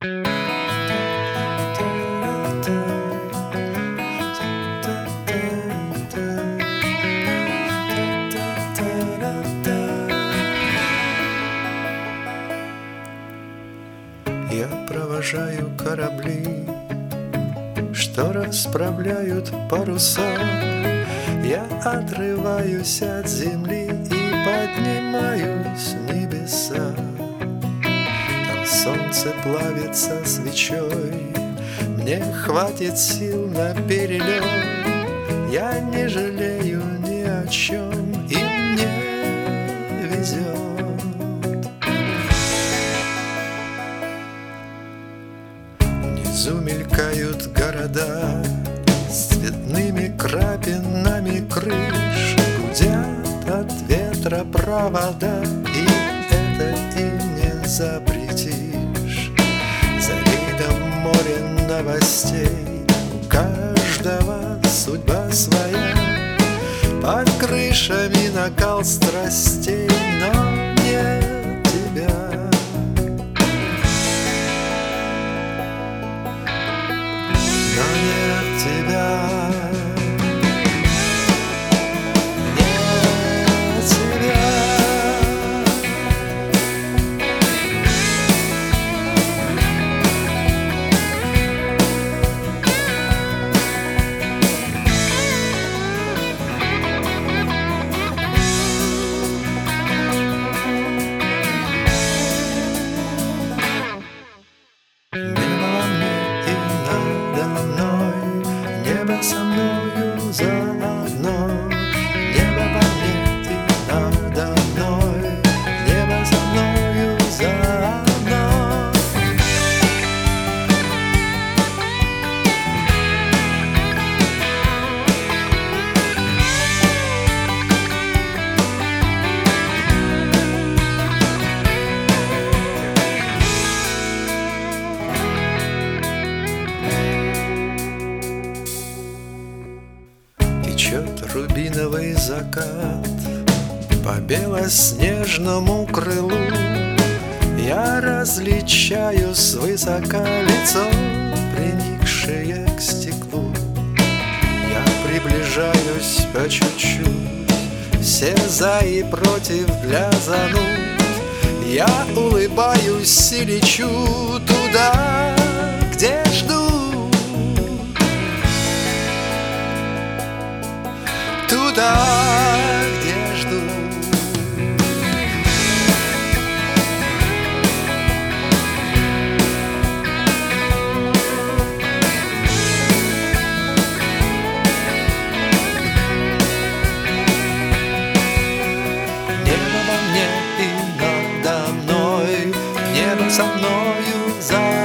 Я провожаю корабли, что расправляют паруса. Я отрываюсь от земли и поднимаюсь в небеса. Там солнце плавится свечой, мне хватит сил на перелет. Я не жалею ни о чем, и мне везет. Внизу мелькают города с цветными крапинами крыш, гудят от ветра провода, и это им не запретишь. За рейдом море новостей, у каждого судьба своя. Под крышами накал страстей, но нет тебя. Но нет тебя. Нет тебя. Небо со мною заодно, небо во мне и надо мной, небо со мною заодно. Течет рубиновый закат по белоснежному крылу. Я различаю свысока лицо, приникшее к стеклу. Я приближаюсь по чуть-чуть, все за и против для зануд. Я улыбаюсь и лечу туда, где жду. Туда, где жду. Небо во мне и надо мной, небо со мною за